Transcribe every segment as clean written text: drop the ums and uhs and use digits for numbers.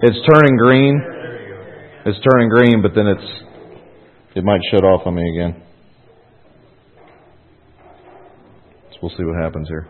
It's turning green. It's turning green, but then it might shut off on me again. So we'll see what happens here.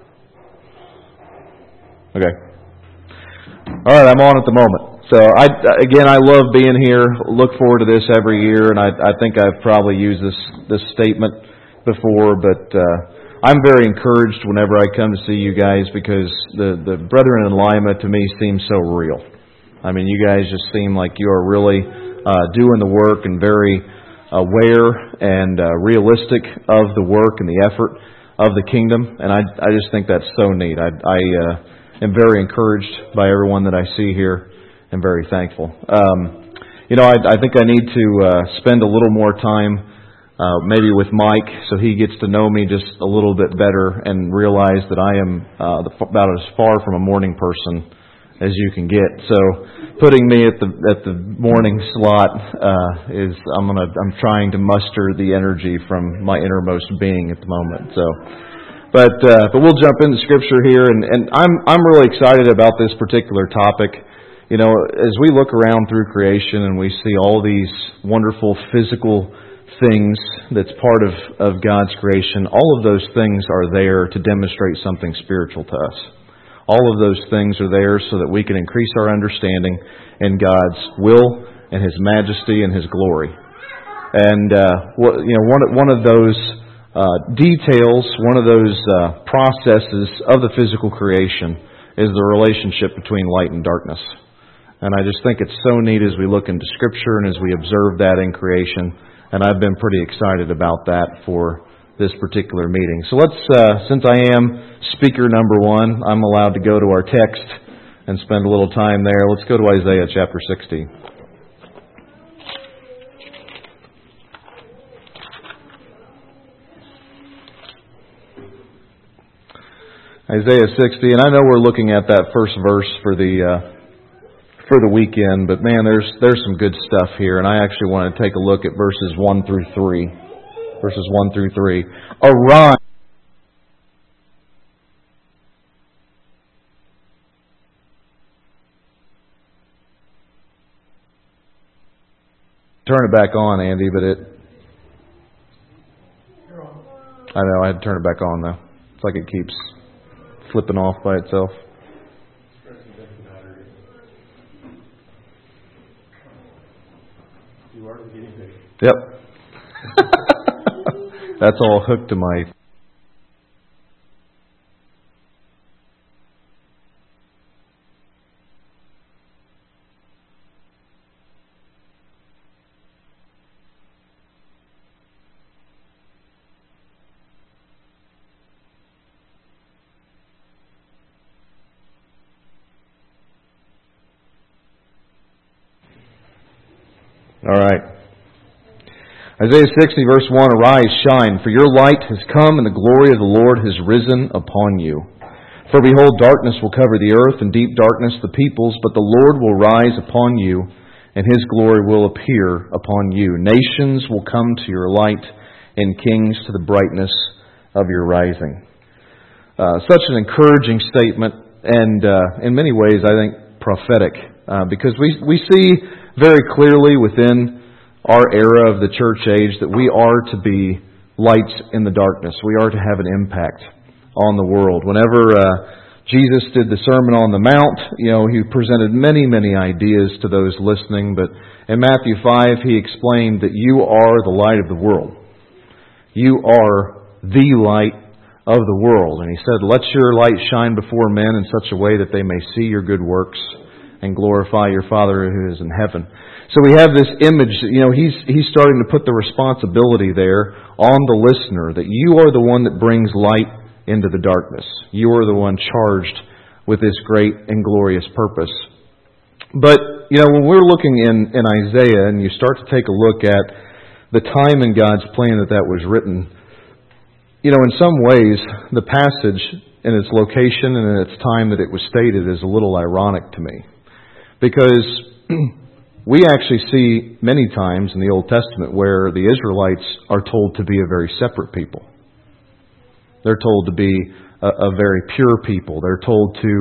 Okay. All right, I'm on at the moment. So I love being here. Look forward to this every year, and I think I've probably used this statement before, but I'm very encouraged whenever I come to see you guys because the brethren in Lima to me seem so real. I mean, you guys just seem like you are really doing the work and very aware and realistic of the work and the effort of the kingdom, and I just think that's so neat. I am very encouraged by everyone that I see here and very thankful. I think I need to spend a little more time maybe with Mike so he gets to know me just a little bit better and realize that I am about as far from a morning person as you can get. So putting me at the morning slot I'm trying to muster the energy from my innermost being at the moment. So but we'll jump into Scripture here, and I'm really excited about this particular topic. You know, as we look around through creation and we see all these wonderful physical things that's part of God's creation, all of those things are there to demonstrate something spiritual to us. All of those things are there so that we can increase our understanding in God's will and His majesty and His glory. And one of those details, one of those processes of the physical creation is the relationship between light and darkness. And I just think it's so neat as we look into Scripture and as we observe that in creation. And I've been pretty excited about that for this particular meeting. So since I am speaker number one, I'm allowed to go to our text and spend a little time there. Let's go to Isaiah chapter 60. Isaiah 60, and I know we're looking at that first verse for the weekend, but man, there's some good stuff here, and I actually want to take a look at verses 1 through 3. Verses 1 through 3. Arise. Turn it back on, Andy, but I know, I had to turn it back on, though. It's like it keeps flipping off by itself. Yep. That's all hooked to my... All right. Isaiah 60 verse 1, Arise, shine, for your light has come, and the glory of the Lord has risen upon you. For behold, darkness will cover the earth, and deep darkness the peoples, but the Lord will rise upon you, and His glory will appear upon you. Nations will come to your light, and kings to the brightness of your rising. Such an encouraging statement, and in many ways, I think, prophetic, because we see very clearly within our era of the church age that we are to be lights in the darkness. We are to have an impact on the world. Whenever Jesus did the Sermon on the Mount, He presented many, many ideas to those listening, but in Matthew 5, He explained that you are the light of the world. You are the light of the world. And He said, let your light shine before men in such a way that they may see your good works and glorify your Father who is in heaven. So we have this image, He's starting to put the responsibility there on the listener that you are the one that brings light into the darkness. You are the one charged with this great and glorious purpose. But, when we're looking in Isaiah and you start to take a look at the time in God's plan that was written, in some ways the passage in its location and in its time that it was stated is a little ironic to me. Because we actually see many times in the Old Testament where the Israelites are told to be a very separate people. They're told to be a very pure people. They're told to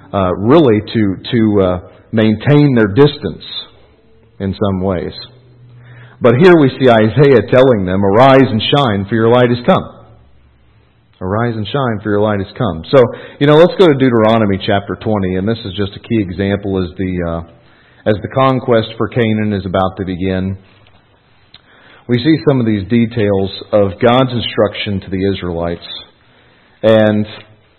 really to maintain their distance in some ways. But here we see Isaiah telling them, "Arise and shine, for your light has come." Arise and shine, for your light has come. So, let's go to Deuteronomy chapter 20, and this is just a key example as the conquest for Canaan is about to begin. We see some of these details of God's instruction to the Israelites, and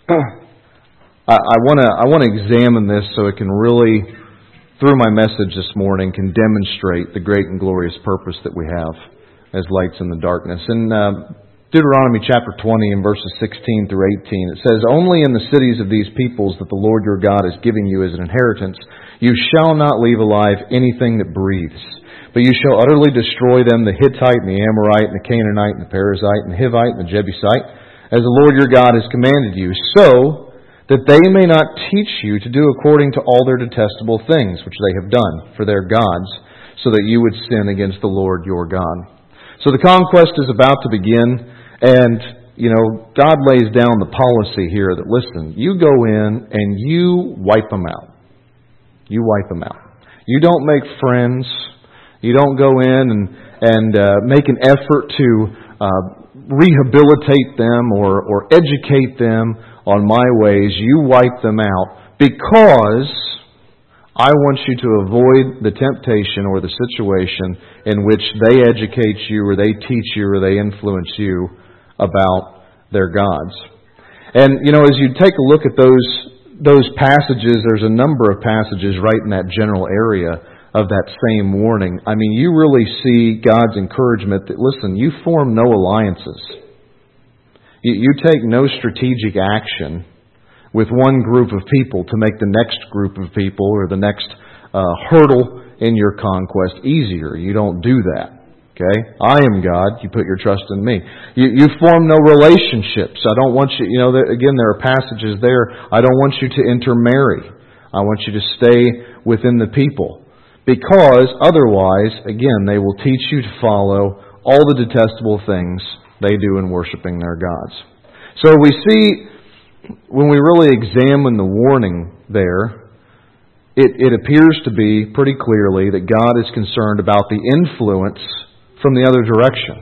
I want to examine this so it can really, through my message this morning, can demonstrate the great and glorious purpose that we have as lights in the darkness. In Deuteronomy chapter 20 and verses 16 through 18, it says, "Only in the cities of these peoples that the Lord your God is giving you as an inheritance, you shall not leave alive anything that breathes. But you shall utterly destroy them, the Hittite and the Amorite and the Canaanite and the Perizzite and the Hivite and the Jebusite, as the Lord your God has commanded you, so that they may not teach you to do according to all their detestable things which they have done for their gods, so that you would sin against the Lord your God." So the conquest is about to begin, and God lays down the policy here that, listen, you go in and you wipe them out. You wipe them out. You don't make friends. You don't go in and make an effort to rehabilitate them or educate them on my ways. You wipe them out because I want you to avoid the temptation or the situation in which they educate you or they teach you or they influence you about their gods. And, as you take a look at those passages, there's a number of passages right in that general area of that same warning. I mean, you really see God's encouragement that, listen, you form no alliances. You take no strategic action with one group of people to make the next group of people or the next hurdle in your conquest easier. You don't do that. Okay? I am God. You put your trust in me. You form no relationships. I don't want you, again, there are passages there. I don't want you to intermarry. I want you to stay within the people. Because otherwise, again, they will teach you to follow all the detestable things they do in worshiping their gods. So we see, when we really examine the warning there, it appears to be pretty clearly that God is concerned about the influence from the other direction.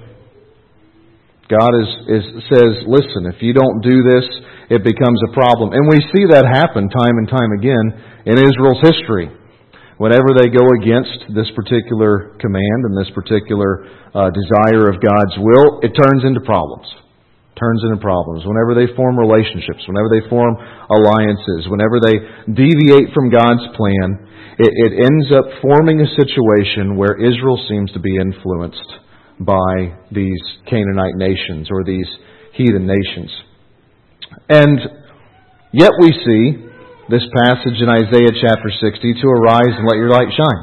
God says, listen, if you don't do this, it becomes a problem. And we see that happen time and time again in Israel's history. Whenever they go against this particular command and this particular desire of God's will, it turns into problems. Whenever they form relationships, whenever they form alliances, whenever they deviate from God's plan, it ends up forming a situation where Israel seems to be influenced by these Canaanite nations or these heathen nations. And yet we see this passage in Isaiah chapter 60, to arise and let your light shine.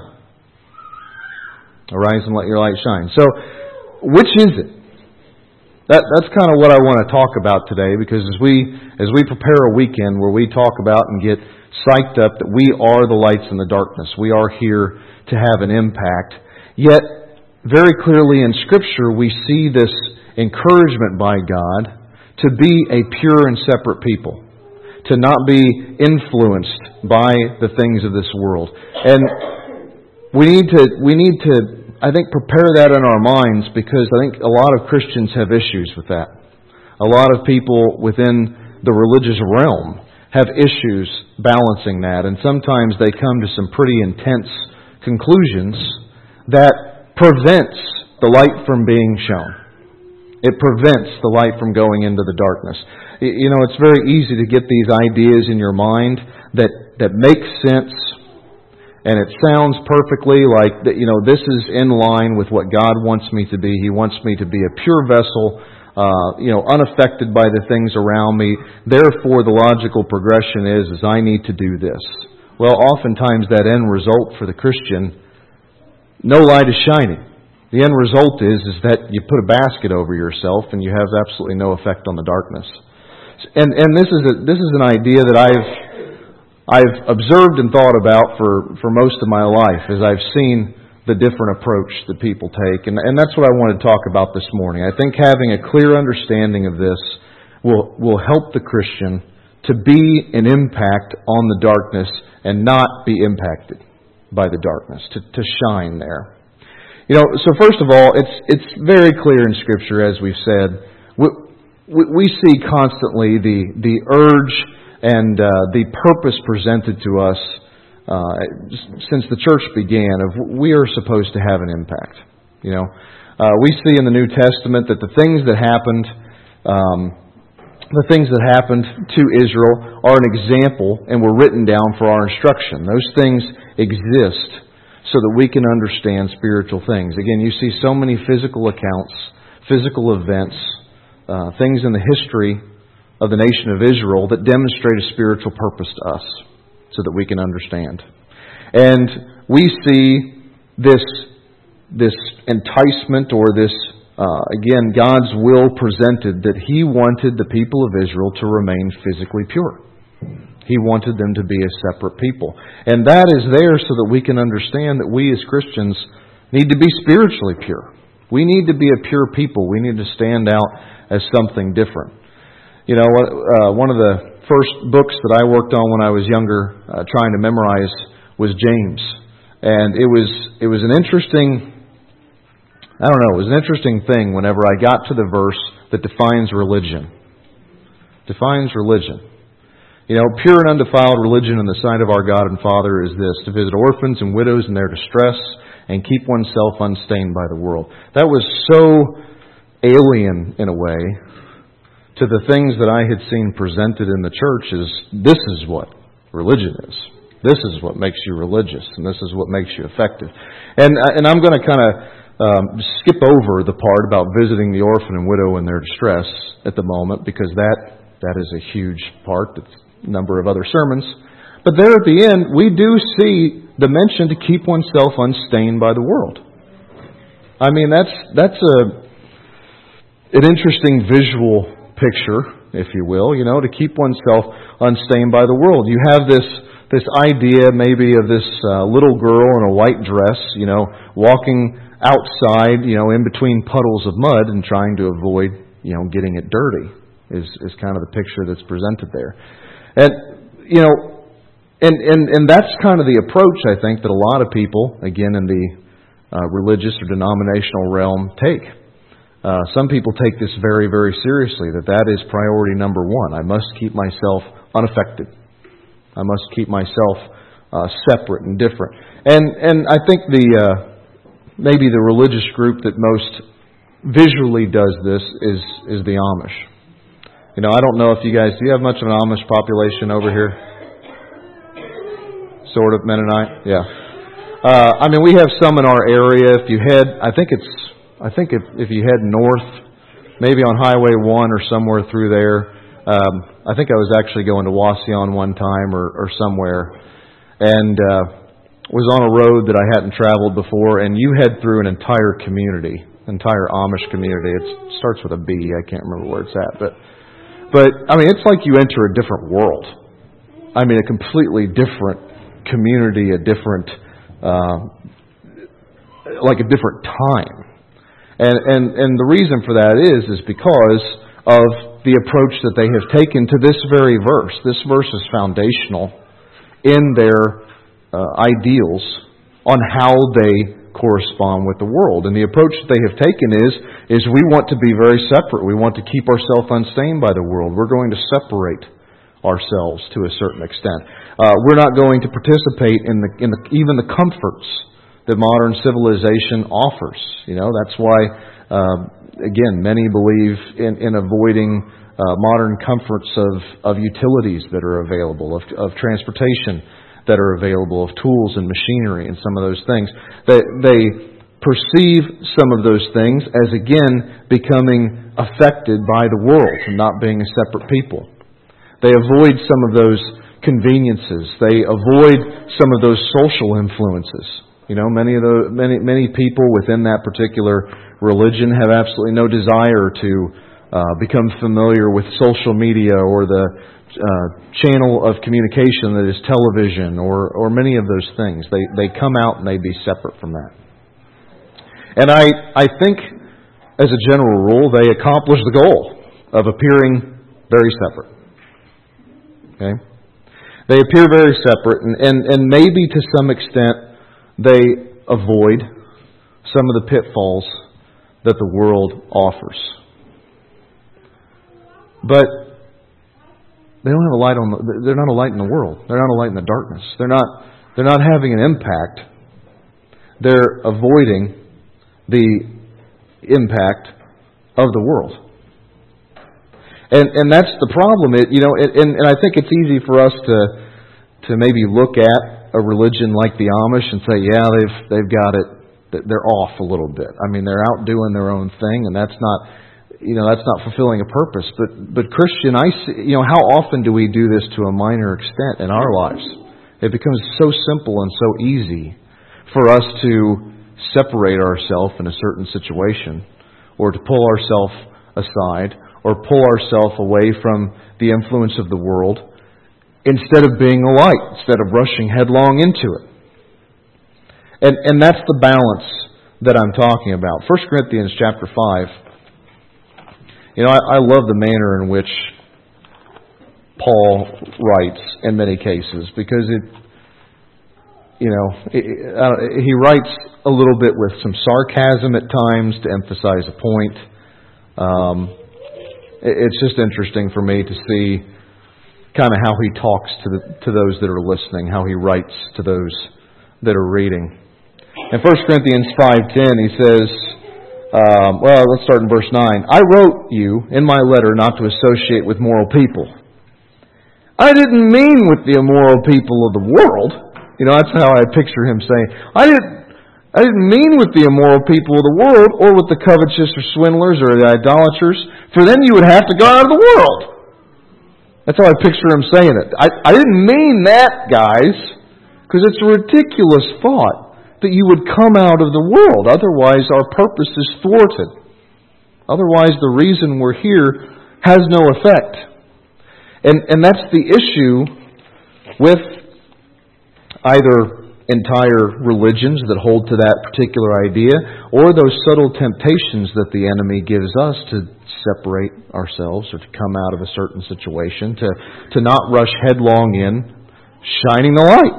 Arise and let your light shine. So, which is it? That's kind of what I want to talk about today, because as we prepare a weekend where we talk about and get psyched up that we are the lights in the darkness, we are here to have an impact. Yet, very clearly in Scripture, we see this encouragement by God to be a pure and separate people, to not be influenced by the things of this world. And we need to, I think, prepare that in our minds, because I think a lot of Christians have issues with that. A lot of people within the religious realm have issues balancing that, and sometimes they come to some pretty intense conclusions that prevents the light from being shown. It prevents the light from going into the darkness. It's very easy to get these ideas in your mind that make sense, and it sounds perfectly like that. This is in line with what God wants me to be. He wants me to be a pure vessel, unaffected by the things around me. Therefore, the logical progression is I need to do this. Well, oftentimes that end result for the Christian, no light is shining. The end result is that you put a basket over yourself and you have absolutely no effect on the darkness. And this is an idea that I've observed and thought about for most of my life, as I've seen the different approach that people take. And that's what I want to talk about this morning. I think having a clear understanding of this will help the Christian to be an impact on the darkness and not be impacted by the darkness, to shine there. So first of all, it's very clear in Scripture, as we've said. We see constantly the urge and the purpose presented to us since the church began of we are supposed to have an impact. We see in the New Testament that the things that happened to Israel are an example and were written down for our instruction. Those things exist so that we can understand spiritual things. Again, you see so many physical accounts, physical events, things in the history of the nation of Israel that demonstrate a spiritual purpose to us so that we can understand. And we see this enticement or this, again, God's will presented that He wanted the people of Israel to remain physically pure. He wanted them to be a separate people. And that is there so that we can understand that we as Christians need to be spiritually pure. We need to be a pure people. We need to stand out as something different. One of the first books that I worked on when I was younger, trying to memorize, was James. And it was an interesting, it was an interesting thing whenever I got to the verse that defines religion. Defines religion. Pure and undefiled religion in the sight of our God and Father is this: to visit orphans and widows in their distress and keep oneself unstained by the world. That was so alien, in a way, to the things that I had seen presented in the church as this is what religion is. This is what makes you religious, and this is what makes you effective. And I'm going to kind of skip over the part about visiting the orphan and widow in their distress at the moment, because that is a huge part. That's a number of other sermons. But there at the end, we do see the mention to keep oneself unstained by the world. I mean, that's an interesting visual picture, if you will, to keep oneself unstained by the world. You have this idea maybe of this little girl in a white dress, walking outside, in between puddles of mud and trying to avoid, getting it dirty is kind of the picture that's presented there. And, and that's kind of the approach, I think, that a lot of people, again, in the religious or denominational realm take. Some people take this very, very seriously, that is priority number one. I must keep myself unaffected. I must keep myself separate and different. And I think maybe the religious group that most visually does this is the Amish. I don't know if do you have much of an Amish population over here? Sort of Mennonite? Yeah. We have some in our area. If you head, if you head north, maybe on Highway 1 or somewhere through there, I think I was actually going to Wauseon one time or somewhere, and was on a road that I hadn't traveled before, and you head through an entire community, entire Amish community. It starts with a B. I can't remember where it's at, but it's like you enter a different world. A completely different community, a different time. And the reason for that is because of the approach that they have taken to this very verse. This verse is foundational in their ideals on how they correspond with the world. And the approach that they have taken is we want to be very separate. We want to keep ourselves unstained by the world. We're going to separate ourselves to a certain extent. We're not going to participate in even the comforts that modern civilization offers. That's why, again, many believe in avoiding modern comforts of utilities that are available, of transportation that are available, of tools and machinery and some of those things. They perceive some of those things as, again, becoming affected by the world and not being a separate people. They avoid some of those conveniences. They avoid some of those social influences. Many people within that particular religion have absolutely no desire to become familiar with social media or the channel of communication that is television or many of those things. They come out and they be separate from that. And I think, as a general rule, they accomplish the goal of appearing very separate. Okay? They appear very separate, and maybe to some extent they avoid some of the pitfalls that the world offers. But they don't have a light they're not a light in the world. They're not a light in the darkness. They're not having an impact. They're avoiding the impact of the world. And that's the problem. And I think it's easy for us to maybe look at a religion like the Amish and say, yeah, they've got it. They're off a little bit. I mean, they're out doing their own thing, and that's not fulfilling a purpose. But Christian, how often do we do this to a minor extent in our lives? It becomes so simple and so easy for us to separate ourselves in a certain situation, or to pull ourselves aside, or pull ourselves away from the influence of the world, instead of being a light, instead of rushing headlong into it. And that's the balance that I'm talking about. 1 Corinthians chapter 5. I love the manner in which Paul writes in many cases, because he writes a little bit with some sarcasm at times to emphasize a point. It's just interesting for me to see kind of how he talks to those that are listening, how he writes to those that are reading. In 1 Corinthians 5:10, he says, let's start in verse 9. I wrote you in my letter not to associate with moral people. I didn't mean with the immoral people of the world. That's how I picture him saying, I didn't mean with the immoral people of the world, or with the covetous or swindlers or the idolaters, for then you would have to go out of the world. That's how I picture him saying it. I didn't mean that, guys, because it's a ridiculous thought that you would come out of the world. Otherwise, our purpose is thwarted. Otherwise, the reason we're here has no effect. And that's the issue with either entire religions that hold to that particular idea, or those subtle temptations that the enemy gives us to separate ourselves or to come out of a certain situation, to not rush headlong in, shining the light.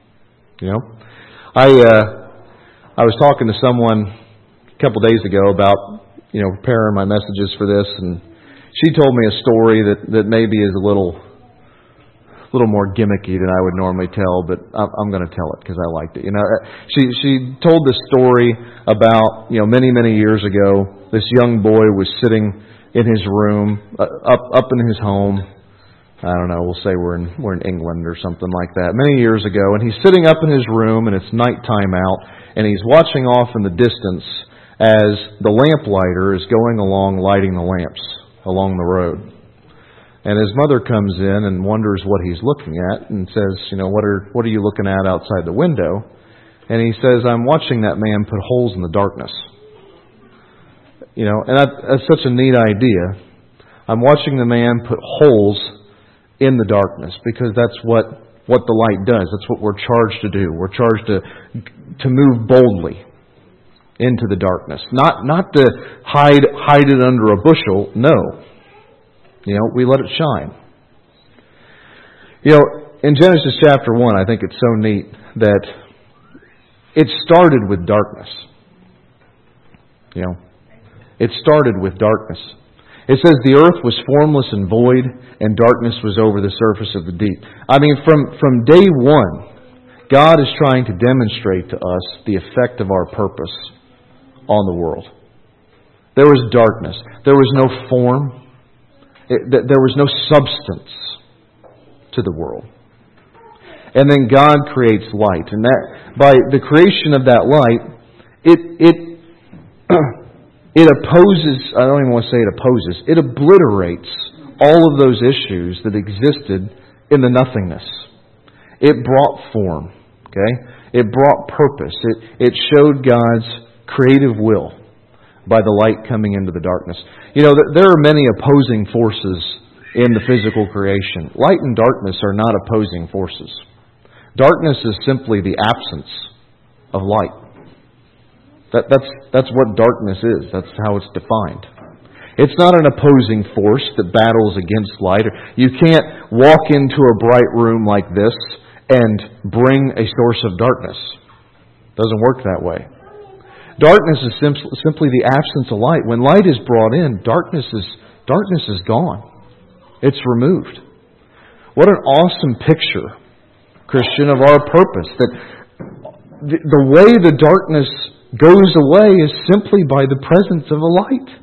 I was talking to someone a couple days ago about preparing my messages for this, and she told me a story that maybe is a little more gimmicky than I would normally tell, but I'm going to tell it because I liked it. She told this story about many years ago. This young boy was sitting in his room, up in his home. I don't know. We'll say we're in England or something like that. Many years ago, and he's sitting up in his room, and it's nighttime out, and he's watching off in the distance as the lamplighter is going along lighting the lamps along the road. And his mother comes in and wonders what he's looking at, and says, what are you looking at outside the window? And he says, I'm watching that man put holes in the darkness. And that's such a neat idea. I'm watching the man put holes in the darkness, because that's what the light does. That's what we're charged to do. We're charged to move boldly into the darkness. Not to hide it under a bushel. No. We let it shine. In Genesis chapter 1, I think it's so neat that it started with darkness. It started with darkness. It says the earth was formless and void, and darkness was over the surface of the deep. I mean, from day one, God is trying to demonstrate to us the effect of our purpose on the world. There was darkness. There was no form. There was no substance to the world. And then God creates light. And that, by the creation of that light, it opposes, I don't even want to say it opposes, it obliterates all of those issues that existed in the nothingness. It brought form. Okay? It brought purpose. It showed God's creative will by the light coming into the darkness. There are many opposing forces in the physical creation. Light and darkness are not opposing forces. Darkness is simply the absence of light. That's what darkness is. That's how it's defined. It's not an opposing force that battles against light. You can't walk into a bright room like this and bring a source of darkness. It doesn't work that way. Darkness is simply the absence of light. When light is brought in, darkness is gone. It's removed. What an awesome picture, Christian, of our purpose. That the way the darkness goes away is simply by the presence of a light.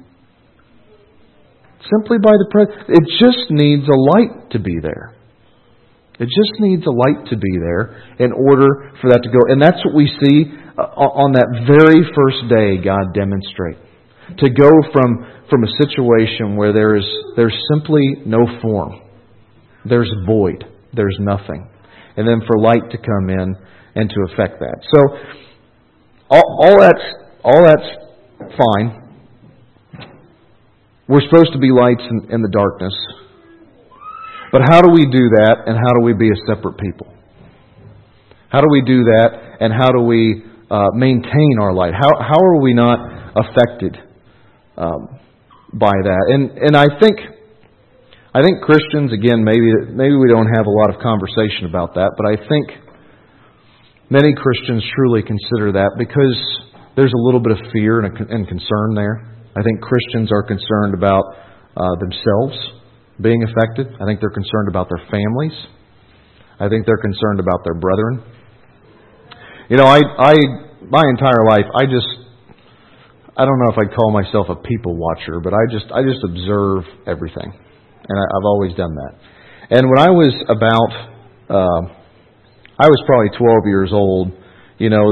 Simply by the presence. It just needs a light to be there. It just needs a light to be there in order for that to go. And that's what we see on that very first day God demonstrate. To go from a situation where there's simply no form. There's void. There's nothing. And then for light to come in and to affect that. So all that's fine. We're supposed to be lights in the darkness. But how do we do that, and how do we be a separate people? How do we do that, and how do we maintain our light? How are we not affected by that? And I think Christians, again, maybe we don't have a lot of conversation about that, but I think many Christians truly consider that because there's a little bit of fear and concern there. I think Christians are concerned about themselves being affected. I think they're concerned about their families. I think they're concerned about their brethren. You know, my entire life, I don't know if I'd call myself a people watcher, but I just observe everything. And I've always done that. And when I was I was probably 12 years old, you know,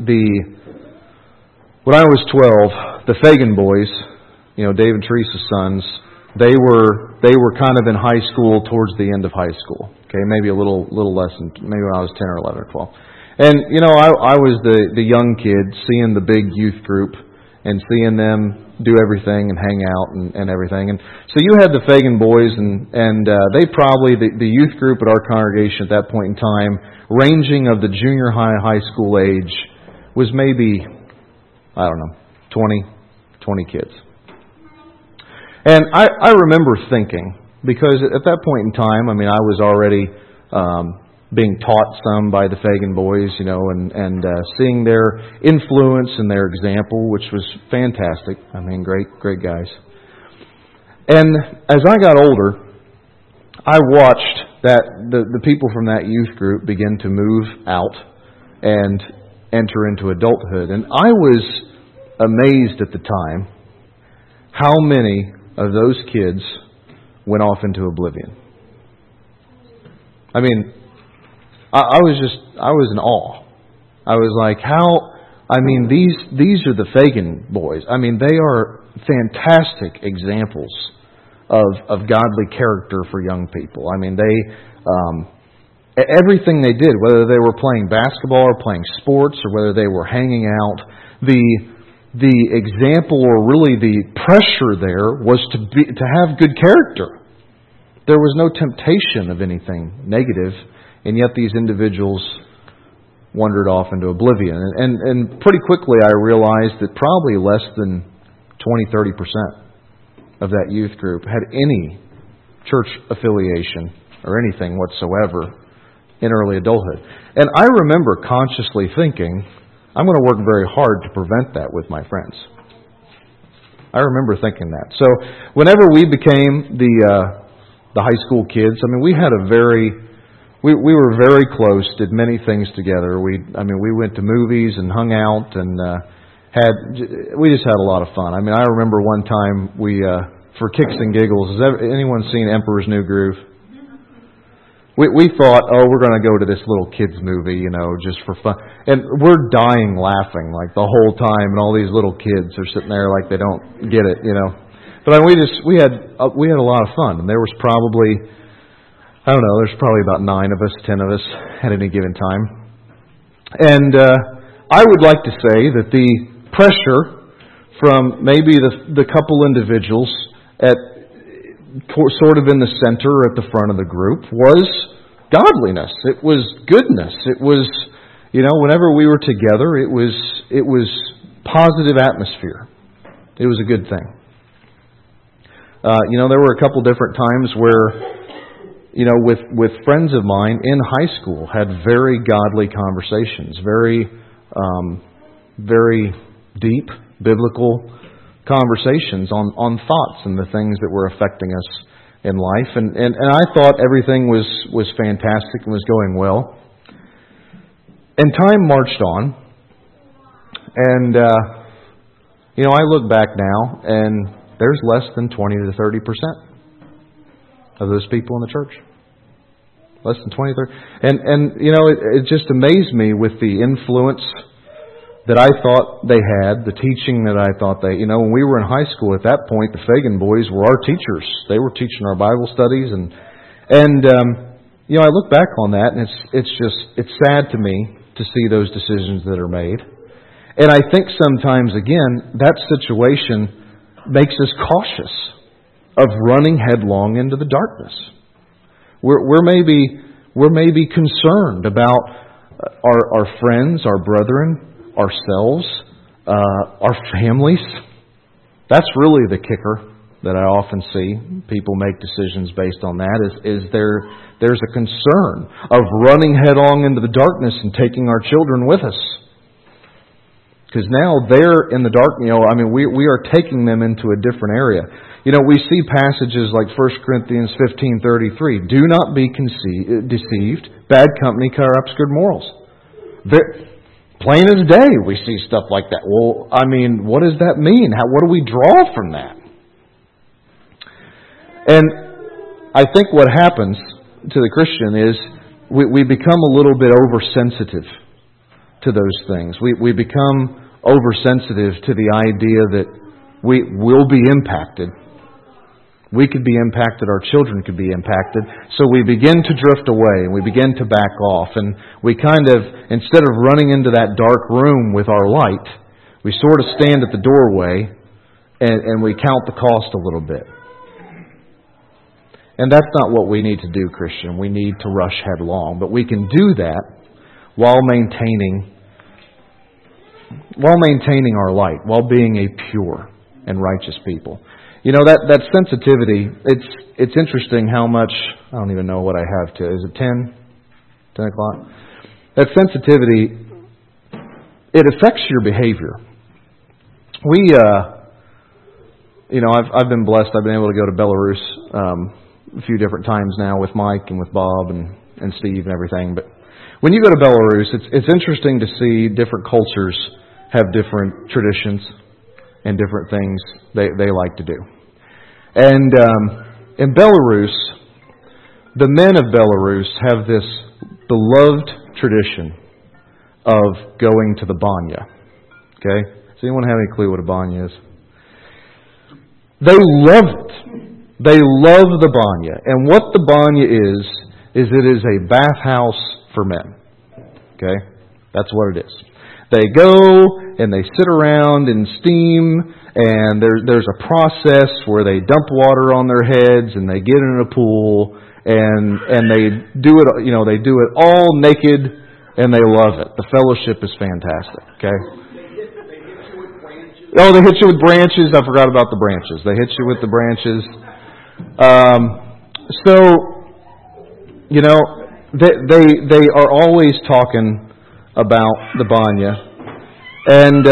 when I was 12, the Fagan boys, you know, Dave and Teresa's sons, they were kind of in high school towards the end of high school. Okay, maybe a little less than, maybe when I was 10 or 11 or 12. And, you know, I was the young kid seeing the big youth group and seeing them do everything and hang out and everything. And so you had the Fagan boys and they probably, the youth group at our congregation at that point in time, ranging of the junior high school age, was maybe, I don't know, 20 kids. And I remember thinking, because at that point in time, I mean, I was already being taught some by the Fagan boys, you know, and seeing their influence and their example, which was fantastic. I mean, great guys. And as I got older, I watched that the people from that youth group begin to move out and enter into adulthood. And I was amazed at the time how many of those kids went off into oblivion. I mean, I was in awe. I was like, these are the Fagan boys. I mean, they are fantastic examples of godly character for young people. I mean, they everything they did, whether they were playing basketball or playing sports or whether they were hanging out, the example or really the pressure there was to have good character. There was no temptation of anything negative. And yet these individuals wandered off into oblivion. And pretty quickly I realized that probably less than 20-30% of that youth group had any church affiliation or anything whatsoever in early adulthood. And I remember consciously thinking, I'm going to work very hard to prevent that with my friends. I remember thinking that. So whenever we became the high school kids, I mean, we had we were very close, did many things together. We went to movies and hung out and we just had a lot of fun. I mean, I remember one time we, for kicks and giggles, has anyone seen Emperor's New Groove? We thought, we're going to go to this little kids movie, you know, just for fun. And we're dying laughing like the whole time, and all these little kids are sitting there like they don't get it, you know. But we had a lot of fun, and there was probably, I don't know, there's probably about 9 of us, 10 of us at any given time. And I would like to say that the pressure from maybe the couple individuals at sort of in the center at the front of the group was godliness. It was goodness. It was, you know, whenever we were together, it was positive atmosphere. It was a good thing. There were a couple different times where, with friends of mine in high school, had very godly conversations, very, very deep biblical conversations on thoughts and the things that were affecting us in life. And I thought everything was fantastic and was going well. And time marched on. And, I look back now, and there's less than 20 to 30% of those people in the church. Less than 20 to 30. And it just amazed me with the influence that I thought they had, the teaching that I thought they, when we were in high school at that point, the Fagan boys were our teachers. They were teaching our Bible studies, and I look back on that, and it's sad to me to see those decisions that are made. And I think sometimes, again, that situation makes us cautious of running headlong into the darkness. We're maybe concerned about our friends, our brethren, ourselves, our families. That's really the kicker that I often see people make decisions based on that. Is there's a concern of running headlong into the darkness and taking our children with us, because now they're in the dark. We are taking them into a different area. We see passages like 1 Corinthians 15:33. Do not be deceived. Bad company corrupts good morals. Plain as day, we see stuff like that. Well, what does that mean? What do we draw from that? And I think what happens to the Christian is we become a little bit oversensitive to those things. We become oversensitive to the idea that we will be impacted. We could be impacted, our children could be impacted. So we begin to drift away, and we begin to back off. And we instead of running into that dark room with our light, we sort of stand at the doorway and we count the cost a little bit. And that's not what we need to do, Christian. We need to rush headlong. But we can do that while maintaining our light, while being a pure and righteous people. That sensitivity, it's interesting how much, I don't even know what I have to, is it 10 o'clock? That sensitivity, it affects your behavior. I've been blessed, I've been able to go to Belarus a few different times now with Mike and with Bob and Steve and everything. But when you go to Belarus, it's interesting to see different cultures have different traditions and different things they like to do. And in Belarus, the men of Belarus have this beloved tradition of going to the banya. Okay? Does anyone have any clue what a banya is? They love it. They love the banya. And what the banya is it is a bathhouse for men. Okay? That's what it is. They go and they sit around and steam, and there's a process where they dump water on their heads and they get in a pool and they do it. They do it all naked, and they love it. The fellowship is fantastic. Okay. Oh, they hit you with branches. I forgot about the branches. They hit you with the branches. They are always talking about the banya. And,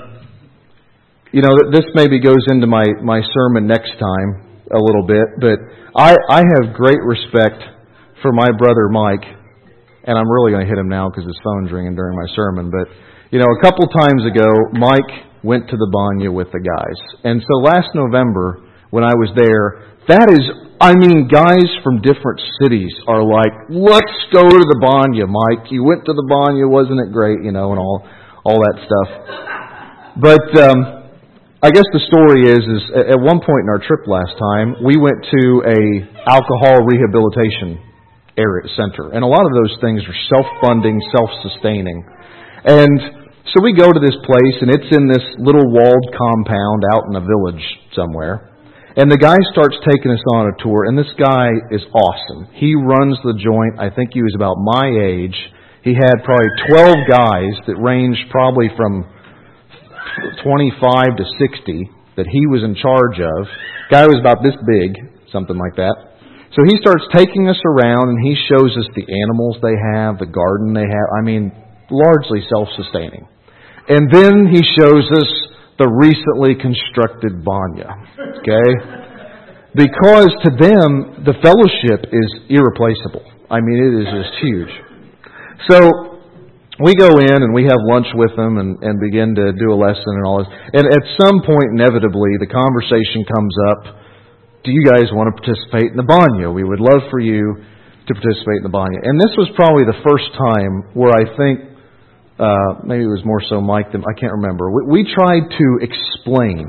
this maybe goes into my sermon next time a little bit, but I have great respect for my brother Mike, and I'm really going to hit him now because his phone's ringing during my sermon, but, a couple times ago, Mike went to the banya with the guys. And so last November, when I was there, guys from different cities are like, let's go to the banya, Mike. You went to the banya, wasn't it great? And all that stuff. But I guess the story is at one point in our trip last time, we went to a alcohol rehabilitation center. And a lot of those things are self-funding, self-sustaining. And so we go to this place, and it's in this little walled compound out in a village somewhere. And the guy starts taking us on a tour, and this guy is awesome. He runs the joint. I think he was about my age. He had probably 12 guys that ranged probably from 25 to 60. that he was in charge of. Guy was about this big, something like that. So he starts taking us around and he shows us the animals they have, the garden they have. I mean, largely self-sustaining. And then he shows us the recently constructed banya. Okay? Because to them, the fellowship is irreplaceable. I mean, it is just huge. So we go in and we have lunch with them and begin to do a lesson and all this. And at some point, inevitably, the conversation comes up, do you guys want to participate in the banya? We would love for you to participate in the banya. And this was probably the first time where I think, maybe it was more so Mike than, I can't remember. We tried to explain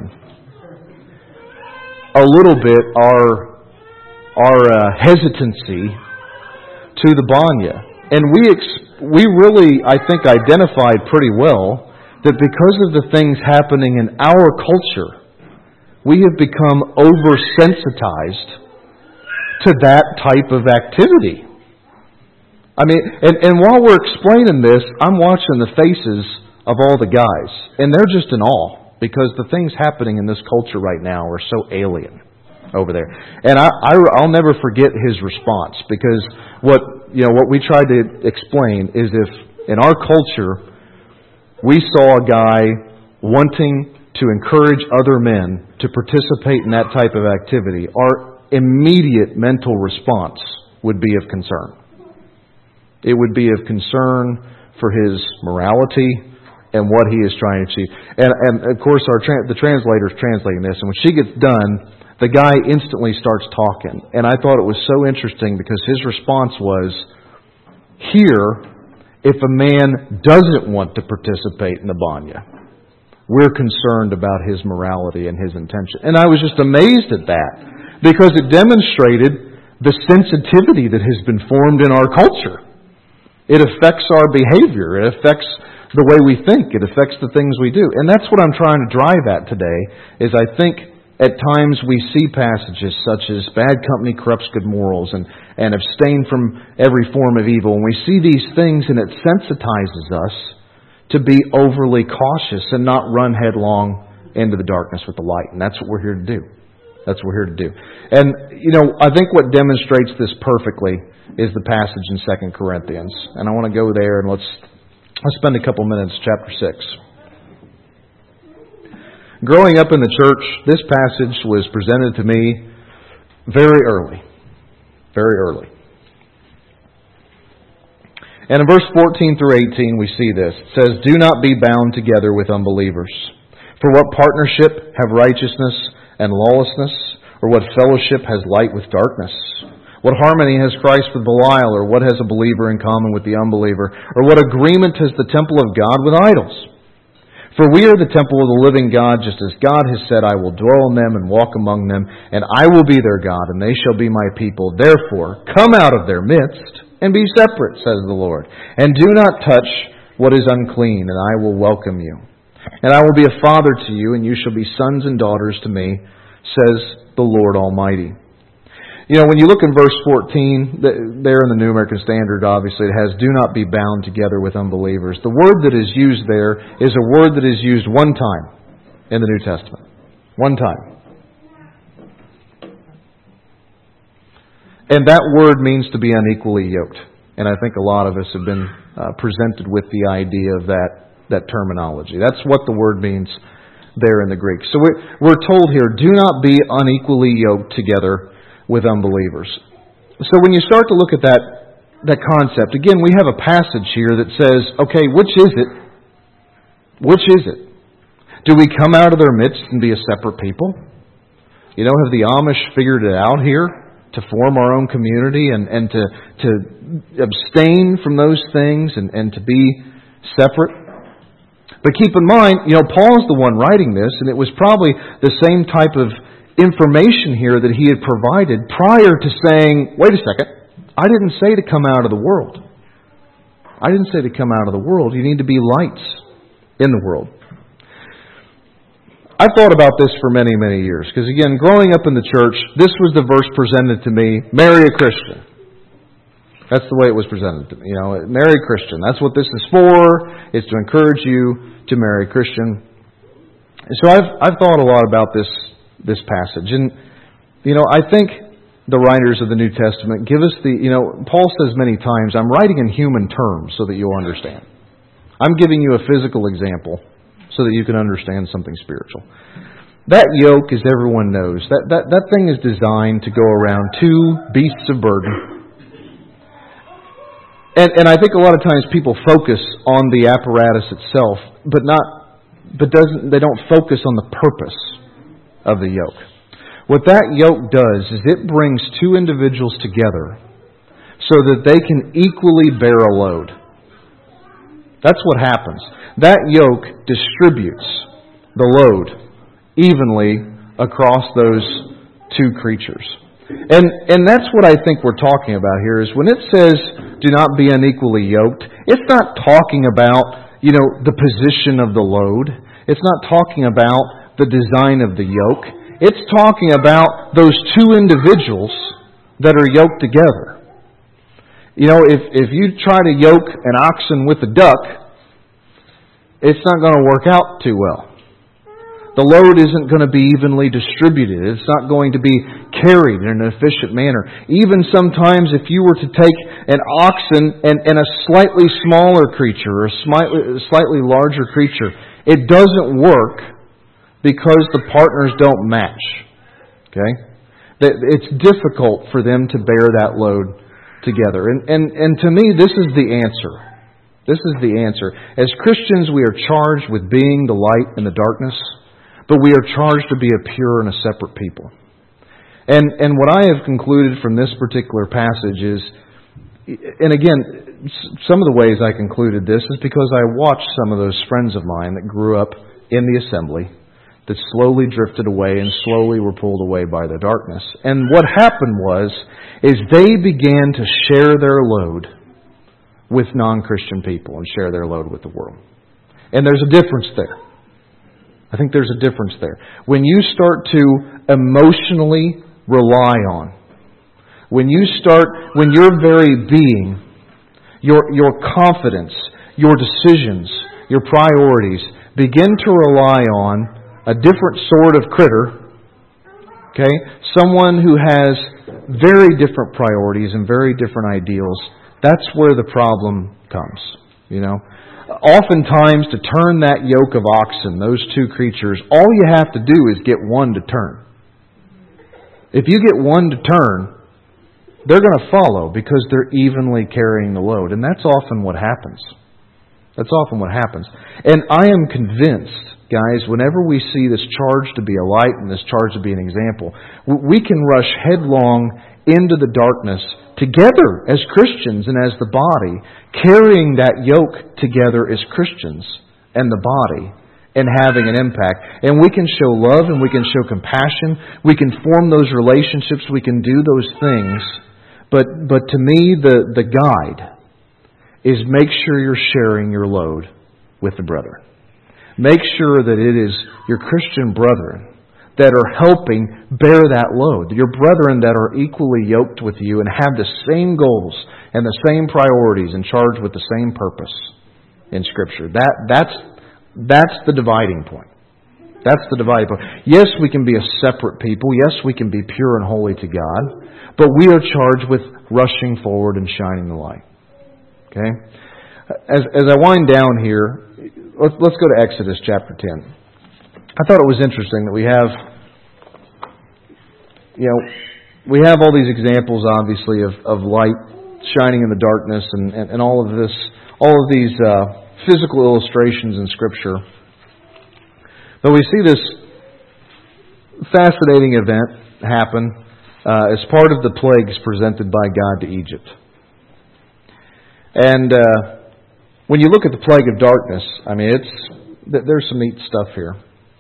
a little bit our hesitancy to the banya. And we really, I think, identified pretty well that because of the things happening in our culture, we have become oversensitized to that type of activity. I mean, and while we're explaining this, I'm watching the faces of all the guys, and they're just in awe because the things happening in this culture right now are so alien over there. And I'll never forget his response, because what we tried to explain is if in our culture we saw a guy wanting to encourage other men to participate in that type of activity, our immediate mental response would be of concern. It would be of concern for his morality and what he is trying to achieve. And of course, the translator is translating this, and when she gets done, the guy instantly starts talking. And I thought it was so interesting because his response was, here, if a man doesn't want to participate in the banya, we're concerned about his morality and his intention. And I was just amazed at that, because it demonstrated the sensitivity that has been formed in our culture. It affects our behavior. It affects the way we think. It affects the things we do. And that's what I'm trying to drive at today, is I think at times we see passages such as bad company corrupts good morals and abstain from every form of evil. And we see these things and it sensitizes us to be overly cautious and not run headlong into the darkness with the light. And that's what we're here to do. That's what we're here to do. And, I think what demonstrates this perfectly is the passage in 2 Corinthians. And I want to go there and let's spend a couple minutes, chapter 6. Growing up in the church, this passage was presented to me very early. Very early. And in verse 14 through 18 we see this. It says, do not be bound together with unbelievers. For what partnership have righteousness and lawlessness? Or what fellowship has light with darkness? What harmony has Christ with Belial? Or what has a believer in common with the unbeliever? Or what agreement has the temple of God with idols? For we are the temple of the living God, just as God has said, I will dwell in them and walk among them, and I will be their God, and they shall be my people. Therefore, come out of their midst and be separate, says the Lord. And do not touch what is unclean, and I will welcome you. And I will be a father to you, and you shall be sons and daughters to me, says the Lord Almighty. When you look in verse 14, there in the New American Standard, obviously, it has, do not be bound together with unbelievers. The word that is used there is a word that is used one time in the New Testament. One time. And that word means to be unequally yoked. And I think a lot of us have been presented with the idea of that terminology. That's what the word means there in the Greek. So we're told here, do not be unequally yoked together with unbelievers. So when you start to look at that concept, again, we have a passage here that says, okay, which is it? Which is it? Do we come out of their midst and be a separate people? Have the Amish figured it out here to form our own community and to abstain from those things and to be separate? But keep in mind, Paul's the one writing this, and it was probably the same type of information here that he had provided prior to saying, wait a second, I didn't say to come out of the world. I didn't say to come out of the world. You need to be lights in the world. I've thought about this for many, many years. Because again, growing up in the church, this was the verse presented to me, marry a Christian. That's the way it was presented to me. Marry a Christian. That's what this is for. It's to encourage you to marry a Christian. So I've thought a lot about this passage, and I think the writers of the New Testament give us Paul says many times, I'm writing in human terms so that you'll understand. I'm giving you a physical example so that you can understand something spiritual. That yoke, as everyone knows, that thing is designed to go around two beasts of burden. And I think a lot of times people focus on the apparatus itself, but they don't focus on the purpose of the yoke. What that yoke does is it brings two individuals together so that they can equally bear a load. That's what happens. That yoke distributes the load evenly across those two creatures. And that's what I think we're talking about here, is when it says, do not be unequally yoked, it's not talking about, the position of the load. It's not talking about the design of the yoke. It's talking about those two individuals that are yoked together. If you try to yoke an oxen with a duck, it's not going to work out too well. The load isn't going to be evenly distributed. It's not going to be carried in an efficient manner. Even sometimes if you were to take an oxen and a slightly smaller creature or a slightly larger creature, it doesn't work because the partners don't match. Okay? It's difficult for them to bear that load together. And to me, this is the answer. This is the answer. As Christians, we are charged with being the light in the darkness, but we are charged to be a pure and a separate people. And what I have concluded from this particular passage is, and again, some of the ways I concluded this is because I watched some of those friends of mine that grew up in the assembly that slowly drifted away and slowly were pulled away by the darkness. And what happened is they began to share their load with non-Christian people and share their load with the world. And there's a difference there. I think there's a difference there. When you start to emotionally rely on, when your very being, your confidence, your decisions, your priorities begin to rely on a different sort of critter, okay? Someone who has very different priorities and very different ideals, that's where the problem comes, Oftentimes, to turn that yoke of oxen, those two creatures, all you have to do is get one to turn. If you get one to turn, they're going to follow because they're evenly carrying the load. And that's often what happens. That's often what happens. And I am convinced, guys, whenever we see this charge to be a light and this charge to be an example, we can rush headlong into the darkness together as Christians and as the body, carrying that yoke together as Christians and the body and having an impact. And we can show love and we can show compassion. We can form those relationships. We can do those things. But to me, the guide is make sure you're sharing your load with the brethren. Make sure that it is your Christian brethren that are helping bear that load. Your brethren that are equally yoked with you and have the same goals and the same priorities and charged with the same purpose in Scripture. That's the dividing point. That's the dividing point. Yes, we can be a separate people. Yes, we can be pure and holy to God. But we are charged with rushing forward and shining the light. Okay? As I wind down here, let's go to Exodus chapter 10. I thought it was interesting that we have all these examples, obviously, of light shining in the darkness and all of these physical illustrations in Scripture. But we see this fascinating event happen as part of the plagues presented by God to Egypt. And when you look at the plague of darkness, there's some neat stuff here.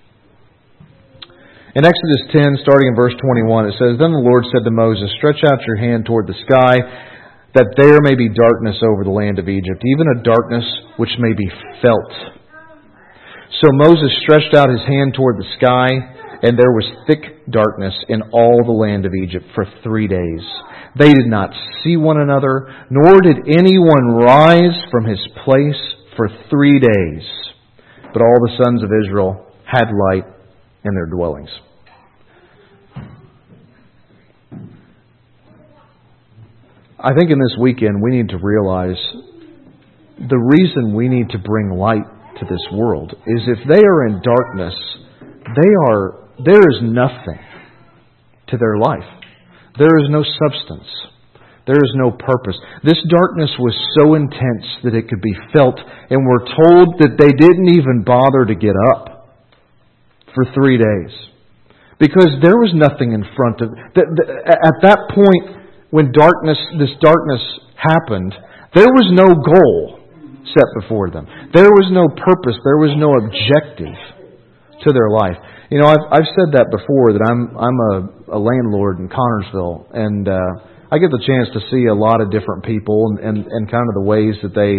In Exodus 10, starting in verse 21, it says, Then the Lord said to Moses, Stretch out your hand toward the sky, that there may be darkness over the land of Egypt, even a darkness which may be felt. So Moses stretched out his hand toward the sky, and there was thick darkness in all the land of Egypt for 3 days. They did not see one another, nor did anyone rise from his place for 3 days. But all the sons of Israel had light in their dwellings. I think in this weekend we need to realize the reason we need to bring light to this world is if they are in darkness, there is nothing to their life. There is no substance. There is no purpose. This darkness was so intense that it could be felt, and we're told that they didn't even bother to get up for 3 days because there was nothing in front of. At that point, when this darkness happened, there was no goal set before them. There was no purpose. There was no objective to their life. You know, I've said that before, that I'm a landlord in Connersville, and I get the chance to see a lot of different people and kind of the ways that they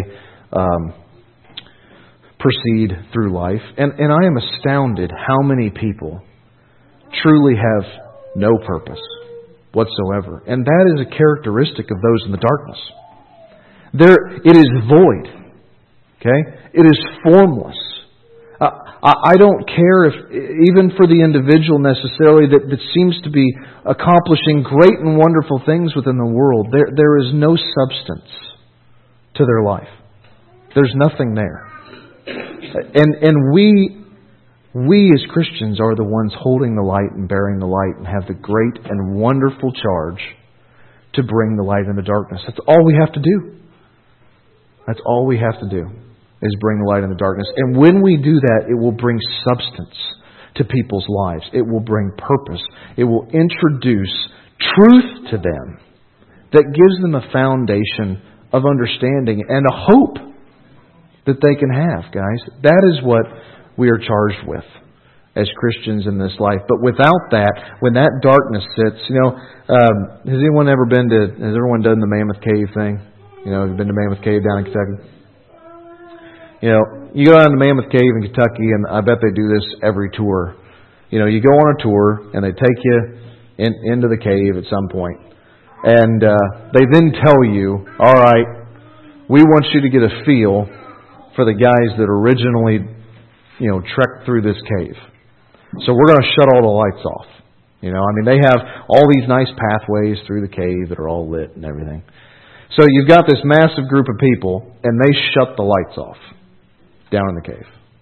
proceed through life. And I am astounded how many people truly have no purpose whatsoever. And that is a characteristic of those in the darkness. It is void. Okay? It is formless. I don't care if, even for the individual necessarily, that seems to be accomplishing great and wonderful things within the world. There is no substance to their life. There's nothing there. And we as Christians are the ones holding the light and bearing the light and have the great and wonderful charge to bring the light in the darkness. That's all we have to do. That's all we have to do, is bring the light in the darkness. And when we do that, it will bring substance to people's lives. It will bring purpose. It will introduce truth to them that gives them a foundation of understanding and a hope that they can have, guys. That is what we are charged with as Christians in this life. But without that, when that darkness sits, has everyone done the Mammoth Cave thing? Have you been to Mammoth Cave down in Kentucky? You go down to Mammoth Cave in Kentucky, and I bet they do this every tour. You go on a tour, and they take you into the cave at some point. And they then tell you, all right, we want you to get a feel for the guys that originally, trekked through this cave. So we're going to shut all the lights off. They have all these nice pathways through the cave that are all lit and everything. So you've got this massive group of people, and they shut the lights off down in the cave.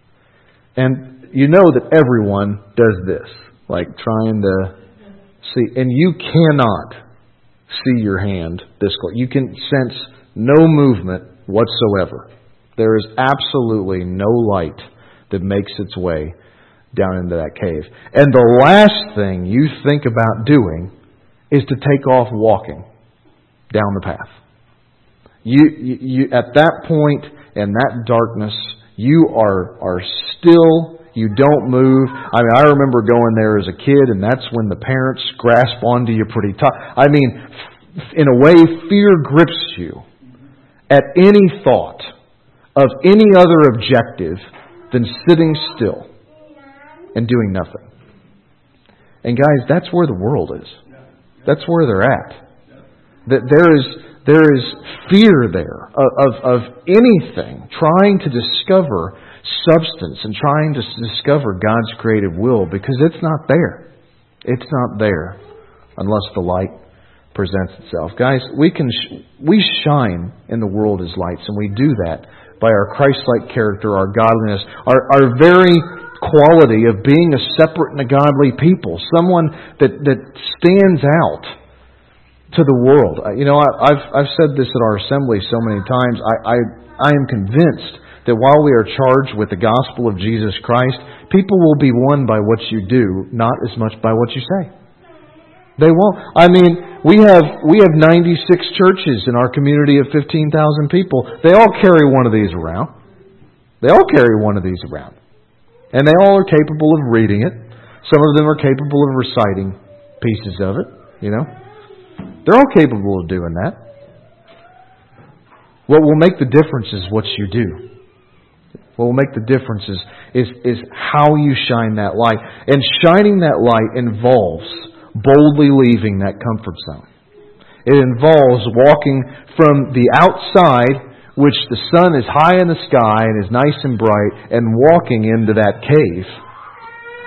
And you know that everyone does this, like trying to see. And you cannot see your hand this close. You can sense no movement whatsoever. There is absolutely no light that makes its way down into that cave. And the last thing you think about doing is to take off walking down the path. You at that point in that darkness, you are still, you don't move. I remember going there as a kid, and that's when the parents grasp onto you pretty tough. In a way, fear grips you at any thought of any other objective than sitting still and doing nothing. And guys, that's where the world is. That's where they're at. That there is fear there of anything, trying to discover substance and trying to discover God's creative will, because it's not there. It's not there unless the light presents itself. Guys, we shine in the world as lights, and we do that by our Christ-like character, our godliness, our very quality of being a separate and a godly people, someone that stands out to the world. I've said this at our assembly so many times. I am convinced that while we are charged with the gospel of Jesus Christ, people will be won by what you do, not as much by what you say. They won't. We have 96 churches in our community of 15,000 people. They all carry one of these around. They all carry one of these around. And they all are capable of reading it. Some of them are capable of reciting pieces of it, They're all capable of doing that. What will make the difference is what you do. What will make the difference is how you shine that light. And shining that light involves boldly leaving that comfort zone. It involves walking from the outside, which the sun is high in the sky and is nice and bright, and walking into that cave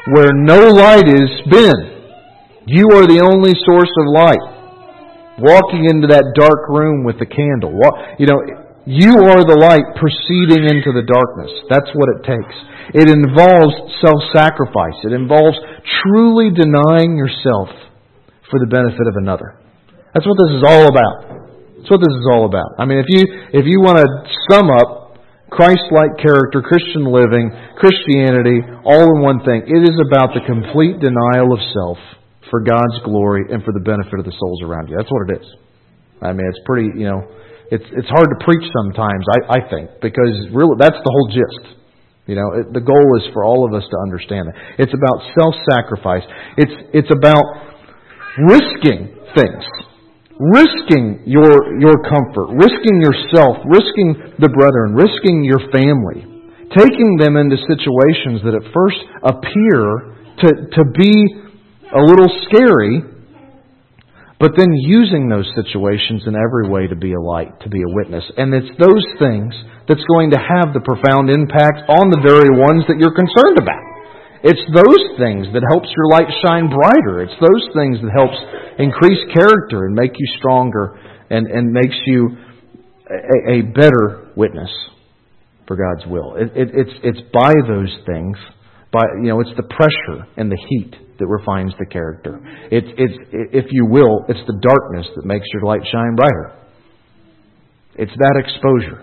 where no light has been. You are the only source of light. Walking into that dark room with the candle. You are the light proceeding into the darkness. That's what it takes. It involves self-sacrifice. It involves truly denying yourself for the benefit of another. That's what this is all about. That's what this is all about. I mean, if you want to sum up Christ-like character, Christian living, Christianity, all in one thing, it is about the complete denial of self for God's glory and for the benefit of the souls around you. That's what it is. I mean, it's pretty, it's hard to preach sometimes, I think, because really that's the whole gist. The goal is for all of us to understand that. It's about self-sacrifice. It's about risking things. Risking your comfort, risking yourself, risking the brethren, risking your family, taking them into situations that at first appear to be a little scary, but then using those situations in every way to be a light, to be a witness. And it's those things that's going to have the profound impact on the very ones that you're concerned about. It's those things that helps your light shine brighter. It's those things that helps increase character and make you stronger and makes you a better witness for God's will. It's by those things, it's the pressure and the heat that refines the character. It's if you will, it's the darkness that makes your light shine brighter. It's that exposure.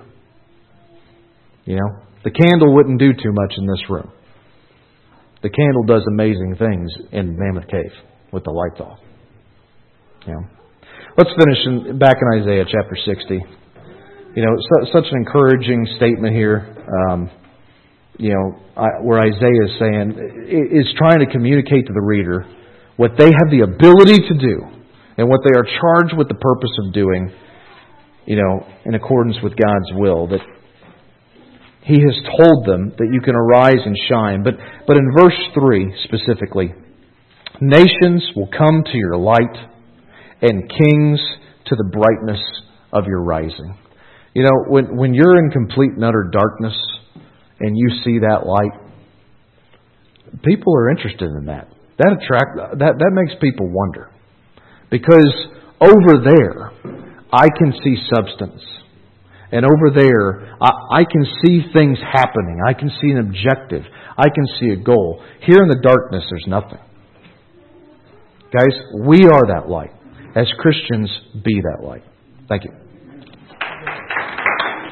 The candle wouldn't do too much in this room. The candle does amazing things in Mammoth Cave with the lights off. Let's finish back in Isaiah chapter 60. Such an encouraging statement here. Where Isaiah is trying to communicate to the reader what they have the ability to do and what they are charged with the purpose of doing, in accordance with God's will. That He has told them that you can arise and shine. But in verse 3 specifically, nations will come to your light and kings to the brightness of your rising. When you're in complete and utter darkness, and you see that light, people are interested in that. That makes people wonder. Because over there, I can see substance. And over there, I can see things happening. I can see an objective. I can see a goal. Here in the darkness, there's nothing. Guys, we are that light. As Christians, be that light. Thank you.